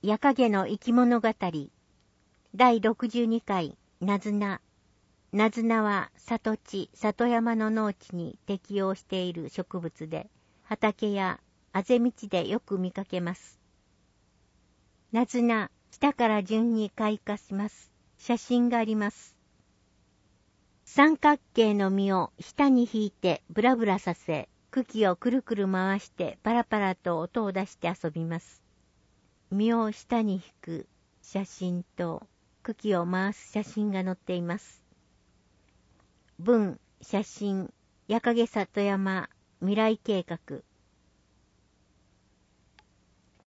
夜影の生き物語第62回なずな。なずなは里地、里山の農地に適応している植物で、畑やあぜ道でよく見かけます。なずな、下から順に開花します。写真があります。三角形の実を下に引いてブラブラさせ、茎をくるくる回してパラパラと音を出して遊びます。実を下に引く写真と茎を回す写真が載っています。文、写真、夜影里山未来計画。